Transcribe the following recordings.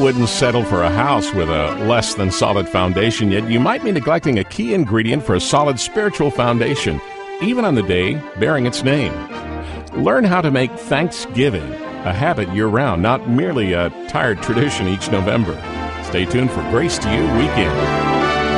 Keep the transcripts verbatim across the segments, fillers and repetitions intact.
wouldn't settle for a house with a less than solid foundation, yet you might be neglecting a key ingredient for a solid spiritual foundation, even on the day bearing its name. Learn how to make Thanksgiving a habit year-round, not merely a tired tradition each November. Stay tuned for Grace to You Weekend.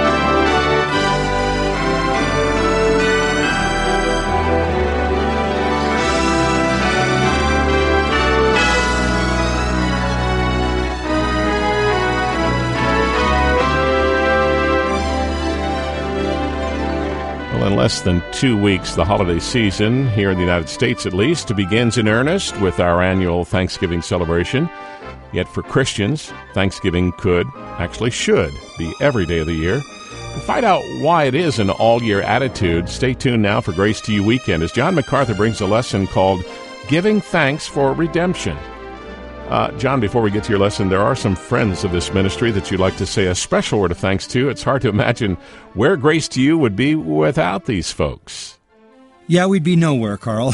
In less than two weeks, the holiday season, here in the United States at least, begins in earnest with our annual Thanksgiving celebration. Yet for Christians, Thanksgiving could, actually should, be every day of the year. To find out why it is an all-year attitude, stay tuned now for Grace to You Weekend as John MacArthur brings a lesson called Giving Thanks for Redemption. Uh, John, before we get to your lesson, there are some friends of this ministry that you'd like to say a special word of thanks to. It's hard to imagine where Grace to You would be without these folks. Yeah, we'd be nowhere, Carl.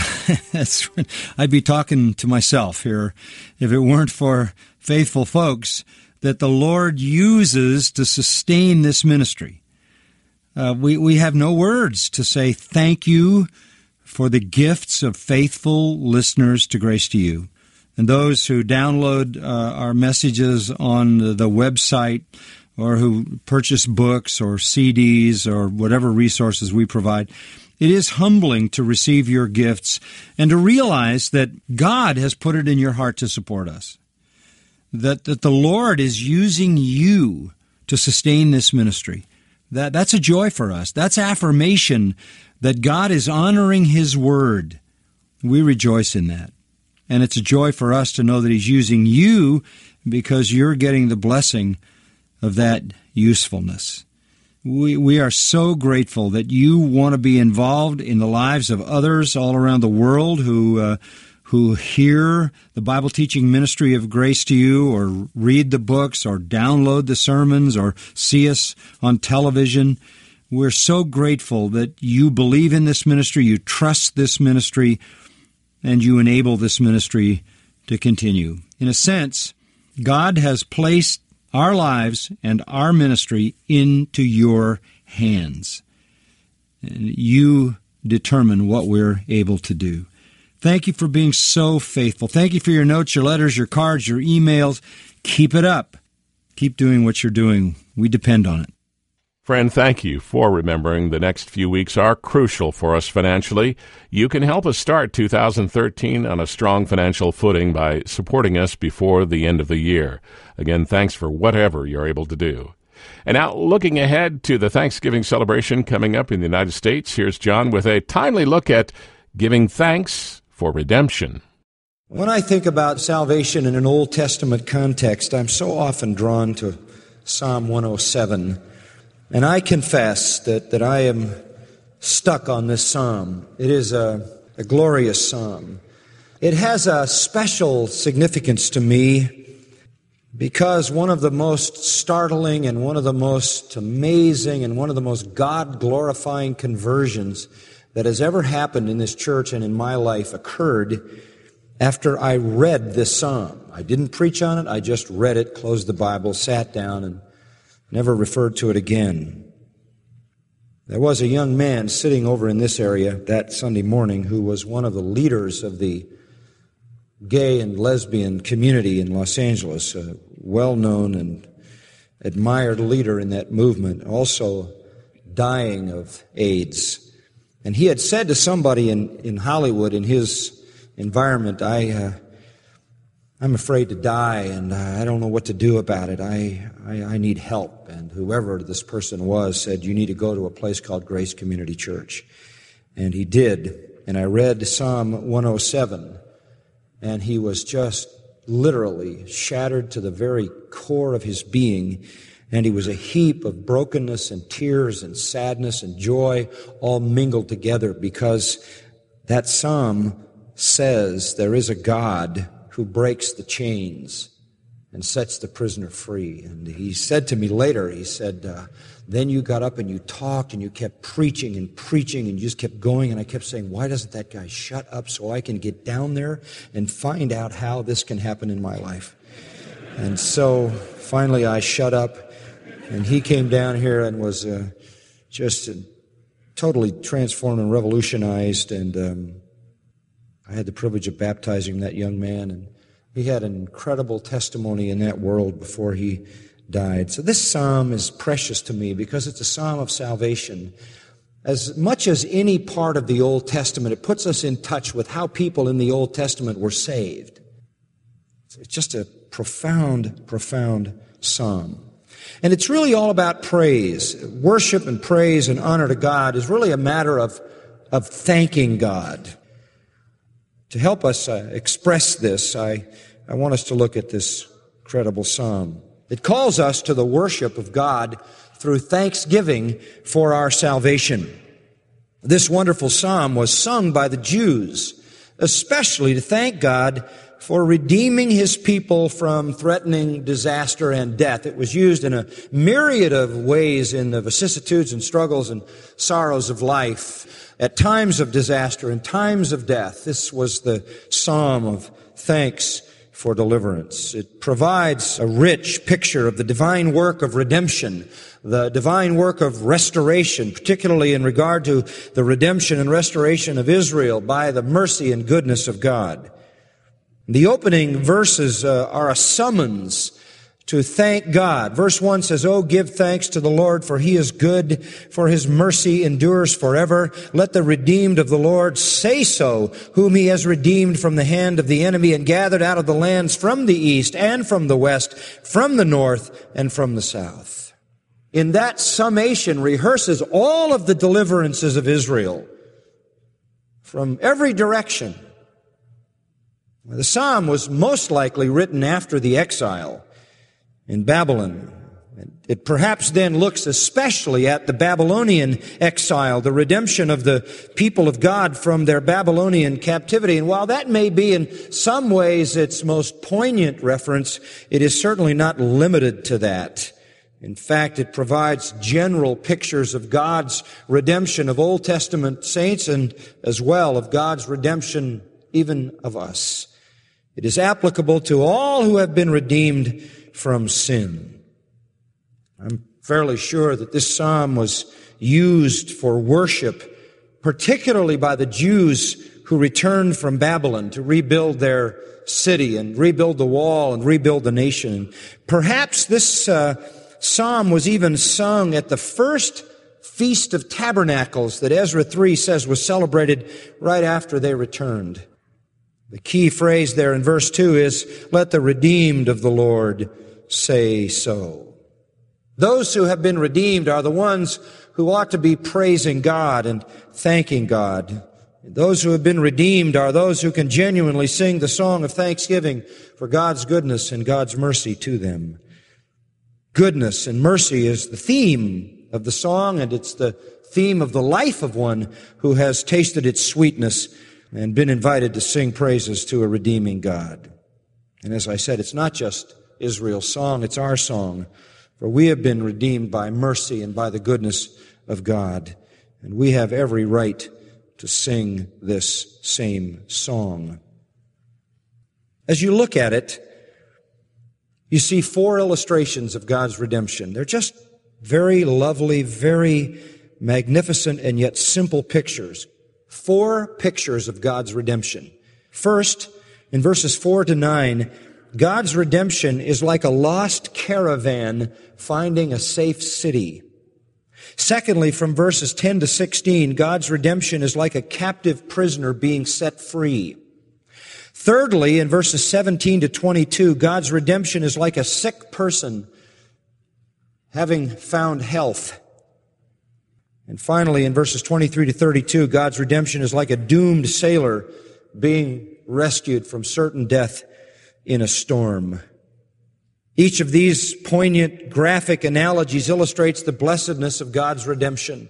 I'd be talking to myself here if it weren't for faithful folks that the Lord uses to sustain this ministry. Uh, we, we have no words to say thank you for the gifts of faithful listeners to Grace to You. And those who download uh, our messages on the website or who purchase books or C Ds or whatever resources we provide, it is humbling to receive your gifts and to realize that God has put it in your heart to support us, that, that the Lord is using you to sustain this ministry. That, that's a joy for us. That's affirmation that God is honoring His word. We rejoice in that. And it's a joy for us to know that He's using you because you're getting the blessing of that usefulness. We we are so grateful that you want to be involved in the lives of others all around the world who uh, who hear the Bible teaching ministry of Grace to You or read the books or download the sermons or see us on television. We're so grateful that you believe in this ministry, you trust this ministry, and you enable this ministry to continue. In a sense, God has placed our lives and our ministry into your hands. And you determine what we're able to do. Thank you for being so faithful. Thank you for your notes, your letters, your cards, your emails. Keep it up. Keep doing what you're doing. We depend on it. Friend, thank you for remembering the next few weeks are crucial for us financially. You can help us start two thousand thirteen on a strong financial footing by supporting us before the end of the year. Again, thanks for whatever you're able to do. And now, looking ahead to the Thanksgiving celebration coming up in the United States, here's John with a timely look at giving thanks for redemption. When I think about salvation in an Old Testament context, I'm so often drawn to Psalm one oh seven. And I confess that, that I am stuck on this psalm. It is a, a glorious psalm. It has a special significance to me because one of the most startling and one of the most amazing and one of the most God-glorifying conversions that has ever happened in this church and in my life occurred after I read this psalm. I didn't preach on it. I just read it, closed the Bible, sat down, and never referred to it again. There was a young man sitting over in this area that Sunday morning who was one of the leaders of the gay and lesbian community in Los Angeles, a well-known and admired leader in that movement, also dying of AIDS. And he had said to somebody in, in Hollywood, in his environment, I... Uh, I'm afraid to die, and I don't know what to do about it. I, I I need help. And whoever this person was said, you need to go to a place called Grace Community Church. And he did. And I read Psalm one oh seven, and he was just literally shattered to the very core of his being. And he was a heap of brokenness and tears and sadness and joy all mingled together because that psalm says there is a God who breaks the chains and sets the prisoner free. And he said to me later, he said, uh, then you got up and you talked and you kept preaching and preaching and you just kept going. And I kept saying, why doesn't that guy shut up so I can get down there and find out how this can happen in my life? And so finally I shut up, and he came down here and was uh, just uh, totally transformed and revolutionized, and um, I had the privilege of baptizing that young man, and he had an incredible testimony in that world before he died. So this psalm is precious to me because it's a psalm of salvation. As much as any part of the Old Testament, it puts us in touch with how people in the Old Testament were saved. It's just a profound, profound psalm. And it's really all about praise. Worship and praise and honor to God is really a matter of, of thanking God. To help us uh, express this, I, I want us to look at this incredible psalm. It calls us to the worship of God through thanksgiving for our salvation. This wonderful psalm was sung by the Jews, especially to thank God for redeeming His people from threatening disaster and death. It was used in a myriad of ways in the vicissitudes and struggles and sorrows of life, at times of disaster and times of death. This was the psalm of thanks for deliverance. It provides a rich picture of the divine work of redemption, the divine work of restoration, particularly in regard to the redemption and restoration of Israel by the mercy and goodness of God. The opening verses uh, are a summons to thank God. Verse one says, "Oh, give thanks to the Lord, for He is good, for His mercy endures forever. Let the redeemed of the Lord say so, whom He has redeemed from the hand of the enemy and gathered out of the lands from the east and from the west, from the north and from the south." In that summation rehearses all of the deliverances of Israel from every direction. The psalm was most likely written after the exile in Babylon. It perhaps then looks especially at the Babylonian exile, the redemption of the people of God from their Babylonian captivity. And while that may be in some ways its most poignant reference, it is certainly not limited to that. In fact, it provides general pictures of God's redemption of Old Testament saints and as well of God's redemption even of us. It is applicable to all who have been redeemed from sin. I'm fairly sure that this psalm was used for worship, particularly by the Jews who returned from Babylon to rebuild their city and rebuild the wall and rebuild the nation. Perhaps this uh, psalm was even sung at the first Feast of Tabernacles that Ezra three says was celebrated right after they returned. The key phrase there in verse two is, "Let the redeemed of the Lord say so." Those who have been redeemed are the ones who ought to be praising God and thanking God. Those who have been redeemed are those who can genuinely sing the song of thanksgiving for God's goodness and God's mercy to them. Goodness and mercy is the theme of the song, and it's the theme of the life of one who has tasted its sweetness and been invited to sing praises to a redeeming God. And as I said, it's not just Israel's song, it's our song. For we have been redeemed by mercy and by the goodness of God. And we have every right to sing this same song. As you look at it, you see four illustrations of God's redemption. They're just very lovely, very magnificent, and yet simple pictures. Four pictures of God's redemption. First, in verses four to nine, God's redemption is like a lost caravan finding a safe city. Secondly, from verses ten to sixteen, God's redemption is like a captive prisoner being set free. Thirdly, in verses seventeen to twenty-two, God's redemption is like a sick person having found health. And finally, in verses twenty-three to thirty-two, God's redemption is like a doomed sailor being rescued from certain death in a storm. Each of these poignant, graphic analogies illustrates the blessedness of God's redemption.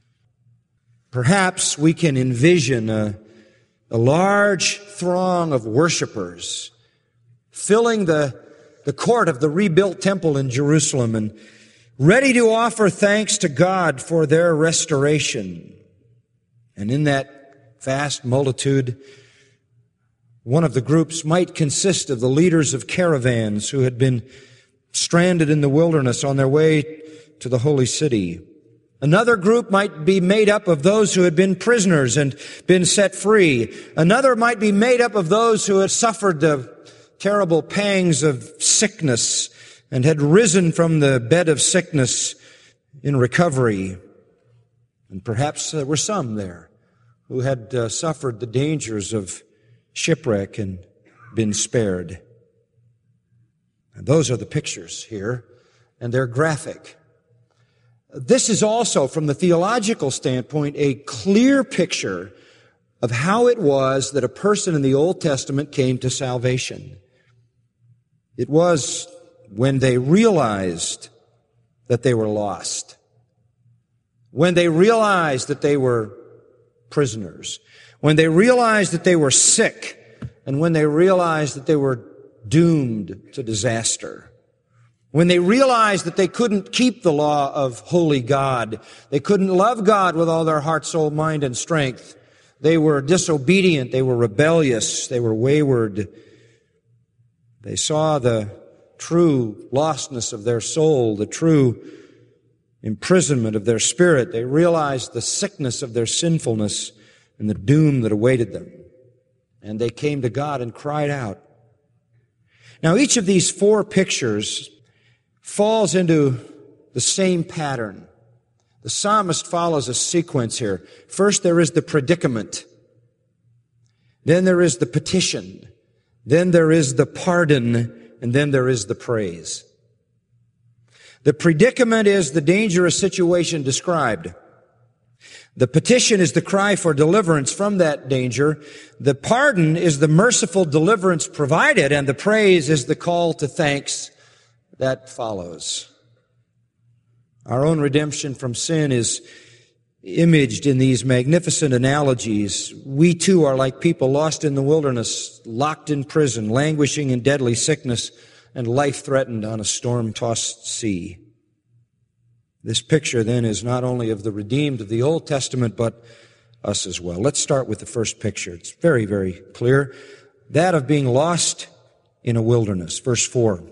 Perhaps we can envision a, a large throng of worshipers filling the, the court of the rebuilt temple in Jerusalem and ready to offer thanks to God for their restoration. And in that vast multitude, One of the groups might consist of the leaders of caravans who had been stranded in the wilderness on their way to the holy city. Another group might be made up of those who had been prisoners and been set free. Another might be made up of those who had suffered the terrible pangs of sickness and had risen from the bed of sickness in recovery. And perhaps there were some there who had uh, suffered the dangers of shipwreck and been spared. And those are the pictures here, and they're graphic. This is also, from the theological standpoint, a clear picture of how it was that a person in the Old Testament came to salvation. It was when they realized that they were lost, when they realized that they were prisoners, when they realized that they were sick, and when they realized that they were doomed to disaster. When they realized that they couldn't keep the law of holy God, they couldn't love God with all their heart, soul, mind, and strength. They were disobedient, they were rebellious, they were wayward. They saw the true lostness of their soul, the true imprisonment of their spirit. They realized the sickness of their sinfulness and the doom that awaited them. And they came to God and cried out. Now, each of these four pictures falls into the same pattern. The psalmist follows a sequence here. First, there is the predicament. Then there is the petition. Then there is the pardon. And then there is the praise. The predicament is the dangerous situation described. The petition is the cry for deliverance from that danger. The pardon is the merciful deliverance provided. And the praise is the call to thanks that follows. Our own redemption from sin is imaged in these magnificent analogies. We too are like people lost in the wilderness, locked in prison, languishing in deadly sickness, and life threatened on a storm-tossed sea. This picture then is not only of the redeemed of the Old Testament, but us as well. Let's start with the first picture. It's very, very clear. That of being lost in a wilderness. Verse four.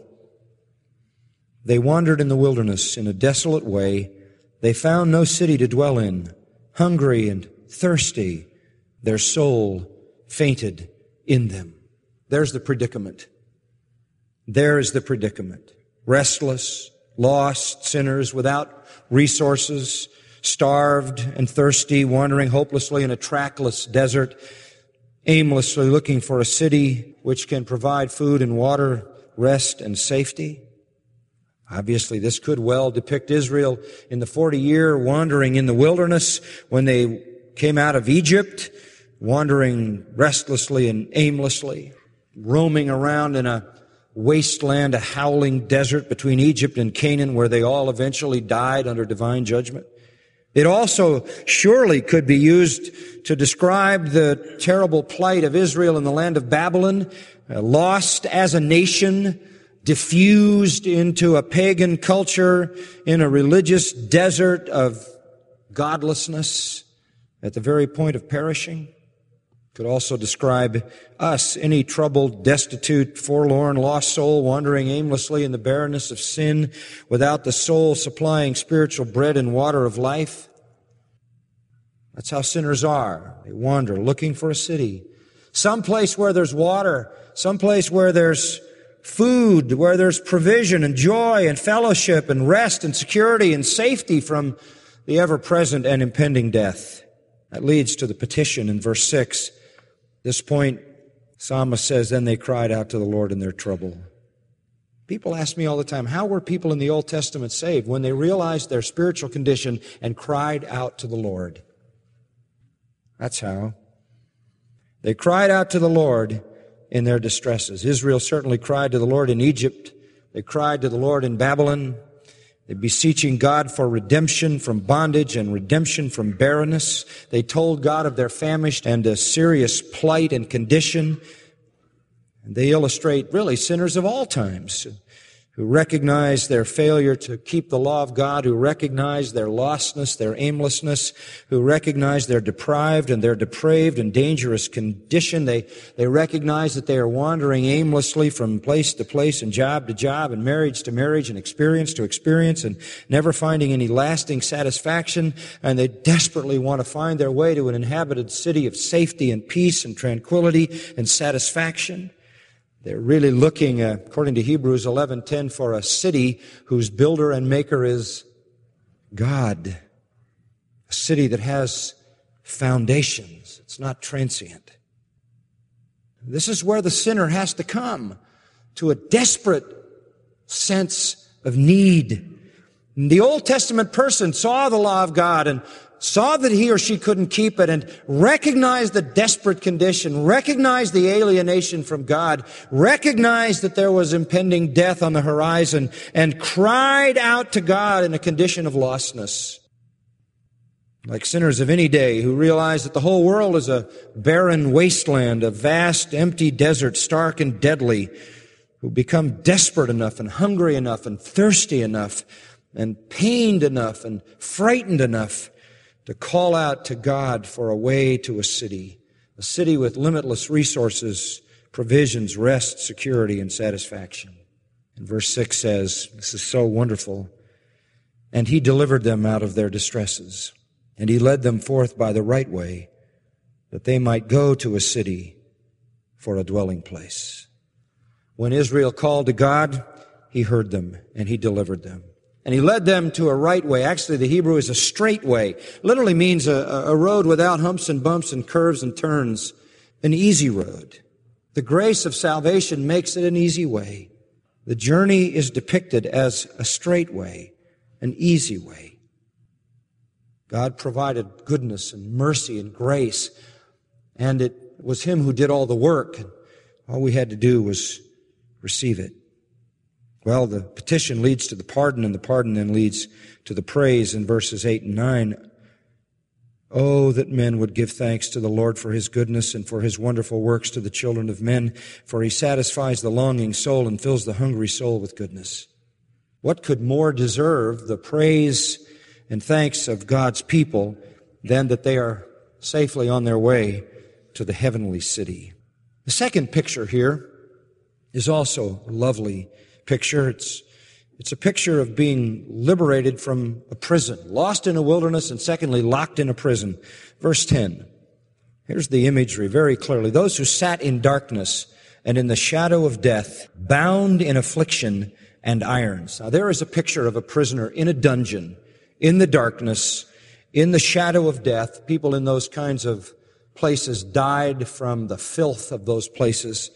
They wandered in the wilderness in a desolate way. They found no city to dwell in. Hungry and thirsty, their soul fainted in them. There's the predicament. There is the predicament. Restless, lost sinners without resources, starved and thirsty, wandering hopelessly in a trackless desert, aimlessly looking for a city which can provide food and water, rest and safety. Obviously, this could well depict Israel in the forty-year wandering in the wilderness when they came out of Egypt, wandering restlessly and aimlessly, roaming around in a wasteland, a howling desert between Egypt and Canaan where they all eventually died under divine judgment. It also surely could be used to describe the terrible plight of Israel in the land of Babylon, uh, lost as a nation, diffused into a pagan culture in a religious desert of godlessness at the very point of perishing. Could also describe us, any troubled, destitute, forlorn, lost soul wandering aimlessly in the barrenness of sin without the soul supplying spiritual bread and water of life. That's how sinners are. They wander looking for a city, some place where there's water, some place where there's food, where there's provision and joy and fellowship and rest and security and safety from the ever-present and impending death. That leads to the petition in verse six. At this point, psalmist says, then they cried out to the Lord in their trouble. People ask me all the time, how were people in the Old Testament saved? When they realized their spiritual condition and cried out to the Lord. That's how. They cried out to the Lord in their distresses. Israel certainly cried to the Lord in Egypt. They cried to the Lord in Babylon. They beseeching God for redemption from bondage and redemption from barrenness. They told God of their famished and a serious plight and condition. And they illustrate really sinners of all times who recognize their failure to keep the law of God, who recognize their lostness, their aimlessness, who recognize their deprived and their depraved and dangerous condition. They, they recognize that they are wandering aimlessly from place to place and job to job and marriage to marriage and experience to experience and never finding any lasting satisfaction. And they desperately want to find their way to an inhabited city of safety and peace and tranquility and satisfaction. They're really looking, uh, according to Hebrews eleven ten, for a city whose builder and maker is God. A city that has foundations. It's not transient. This is where the sinner has to come, to a desperate sense of need. The Old Testament person saw the law of God and saw that he or she couldn't keep it and recognized the desperate condition, recognized the alienation from God, recognized that there was impending death on the horizon, and cried out to God in a condition of lostness. Like sinners of any day who realize that the whole world is a barren wasteland, a vast empty desert, stark and deadly, who become desperate enough and hungry enough and thirsty enough and pained enough and frightened enough to call out to God for a way to a city, a city with limitless resources, provisions, rest, security, and satisfaction. And verse six says, this is so wonderful, and he delivered them out of their distresses, and he led them forth by the right way, that they might go to a city for a dwelling place. When Israel called to God, he heard them, and he delivered them. And he led them to a right way. Actually, the Hebrew is a straight way. Literally means a, a road without humps and bumps and curves and turns. An easy road. The grace of salvation makes it an easy way. The journey is depicted as a straight way, an easy way. God provided goodness and mercy and grace, and it was him who did all the work. All we had to do was receive it. Well, the petition leads to the pardon, and the pardon then leads to the praise in verses eight and nine. Oh, that men would give thanks to the Lord for his goodness and for his wonderful works to the children of men, for he satisfies the longing soul and fills the hungry soul with goodness. What could more deserve the praise and thanks of God's people than that they are safely on their way to the heavenly city? The second picture here is also a lovely picture. It's, it's a picture of being liberated from a prison, lost in a wilderness, and secondly, locked in a prison. Verse ten. Here's the imagery very clearly. Those who sat in darkness and in the shadow of death, bound in affliction and irons. Now there is a picture of a prisoner in a dungeon, in the darkness, in the shadow of death. People in those kinds of places died from the filth of those places,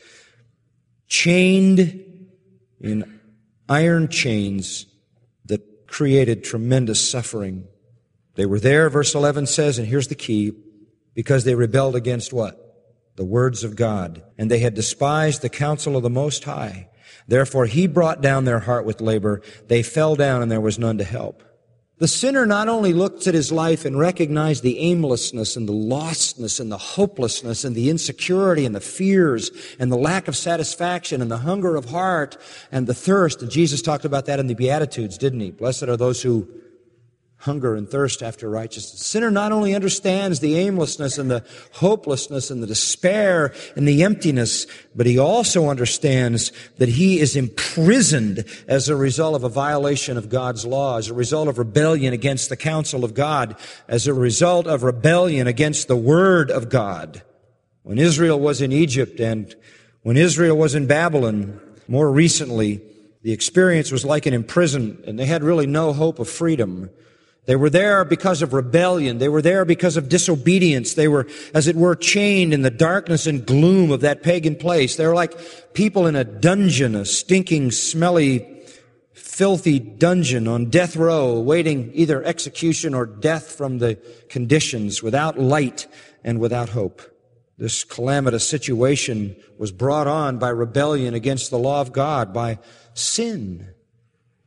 chained in iron chains that created tremendous suffering. They were there, verse eleven says, and here's the key, because they rebelled against what? The words of God. And they had despised the counsel of the Most High. Therefore he brought down their heart with labor. They fell down, and there was none to help. The sinner not only looked at his life and recognized the aimlessness and the lostness and the hopelessness and the insecurity and the fears and the lack of satisfaction and the hunger of heart and the thirst. And Jesus talked about that in the Beatitudes, didn't he? Blessed are those who hunger and thirst after righteousness. The sinner not only understands the aimlessness and the hopelessness and the despair and the emptiness, but he also understands that he is imprisoned as a result of a violation of God's law, as a result of rebellion against the counsel of God, as a result of rebellion against the Word of God. When Israel was in Egypt and when Israel was in Babylon, more recently, the experience was like an imprisonment, and they had really no hope of freedom. They were there because of rebellion. They were there because of disobedience. They were, as it were, chained in the darkness and gloom of that pagan place. They were like people in a dungeon, a stinking, smelly, filthy dungeon on death row, awaiting either execution or death from the conditions, without light and without hope. This calamitous situation was brought on by rebellion against the law of God, by sin.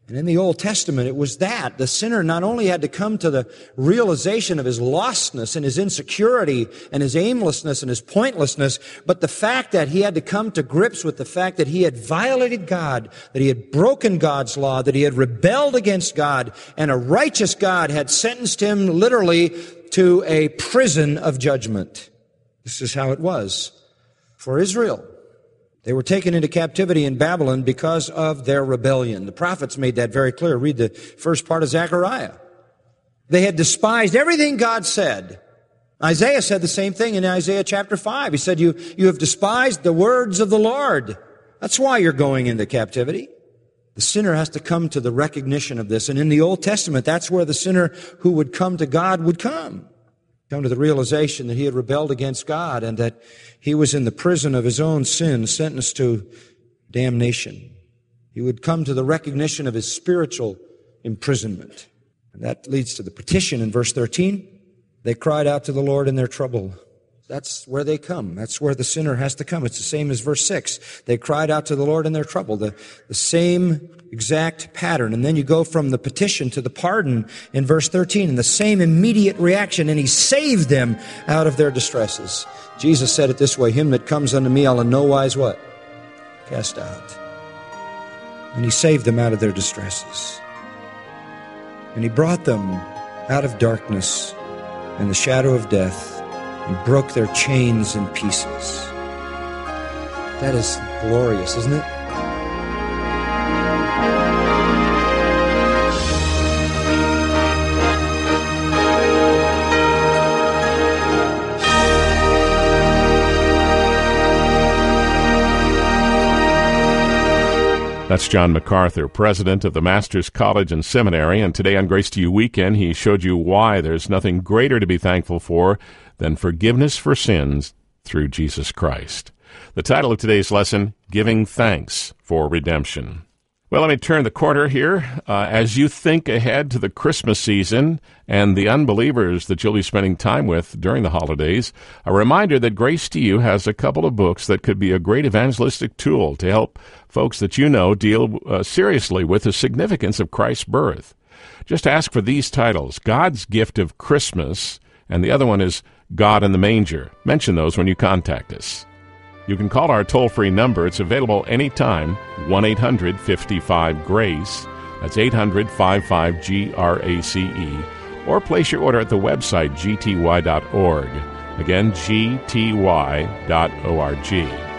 And in the Old Testament, it was that. The sinner not only had to come to the realization of his lostness and his insecurity and his aimlessness and his pointlessness, but the fact that he had to come to grips with the fact that he had violated God, that he had broken God's law, that he had rebelled against God, and a righteous God had sentenced him literally to a prison of judgment. This is how it was for Israel. They were taken into captivity in Babylon because of their rebellion. The prophets made that very clear. Read the first part of Zechariah. They had despised everything God said. Isaiah said the same thing in Isaiah chapter five. He said, you, you have despised the words of the Lord. That's why you're going into captivity. The sinner has to come to the recognition of this. And in the Old Testament, that's where the sinner who would come to God would come. Come to the realization that he had rebelled against God and that he was in the prison of his own sin, sentenced to damnation. He would come to the recognition of his spiritual imprisonment. And that leads to the petition in verse thirteen. They cried out to the Lord in their trouble. That's where they come. That's where the sinner has to come. It's the same as verse six. They cried out to the Lord in their trouble. The, the same exact pattern. And then you go from the petition to the pardon in verse thirteen, and the same immediate reaction, and he saved them out of their distresses. Jesus said it this way, him that comes unto me I'll in no wise what? Cast out. And he saved them out of their distresses. And he brought them out of darkness and the shadow of death, and broke their chains in pieces. That is glorious, isn't it? That's John MacArthur, president of the Masters College and Seminary, and today on Grace to You Weekend, he showed you why there's nothing greater to be thankful for than forgiveness for sins through Jesus Christ. The title of today's lesson, Giving Thanks for Redemption. Well, let me turn the corner here. Uh, as you think ahead to the Christmas season and the unbelievers that you'll be spending time with during the holidays, a reminder that Grace to You has a couple of books that could be a great evangelistic tool to help folks that you know deal uh, seriously with the significance of Christ's birth. Just ask for these titles, God's Gift of Christmas, and the other one is God in the Manger. Mention those when you contact us. You can call our toll-free number. It's available anytime, one eight hundred fifty-five GRACE. That's eight hundred fifty-five G R A C E. Or place your order at the website, G T Y dot org. Again, G T Y dot org.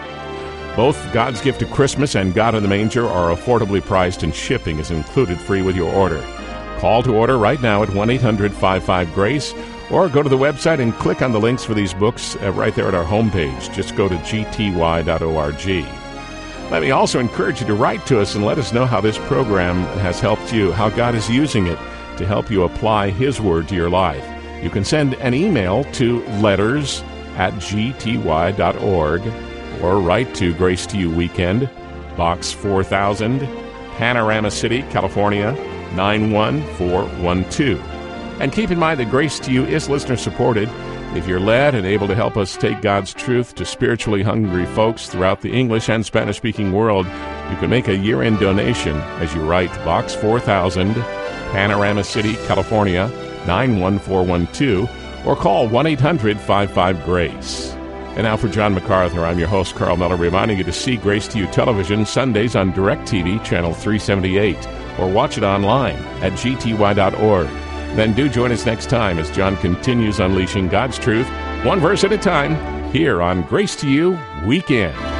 Both God's Gift of Christmas and God in the Manger are affordably priced, and shipping is included free with your order. Call to order right now at one eight hundred fifty-five GRACE, or go to the website and click on the links for these books uh, right there at our homepage. Just go to G T Y dot org. Let me also encourage you to write to us and let us know how this program has helped you, how God is using it to help you apply His Word to your life. You can send an email to letters at G T Y dot org or write to Grace to You Weekend, Box four thousand, Panorama City, California, nine one four one two. And keep in mind that Grace to You is listener-supported. If you're led and able to help us take God's truth to spiritually hungry folks throughout the English and Spanish-speaking world, you can make a year-end donation as you write Box four thousand, Panorama City, California, nine one four one two, or call one eight hundred fifty-five GRACE. And now for John MacArthur, I'm your host, Carl Miller, reminding you to see Grace to You Television Sundays on DirecTV, Channel three seventy-eight, or watch it online at G T Y dot org. Then do join us next time as John continues unleashing God's truth, one verse at a time, here on Grace to You Weekend.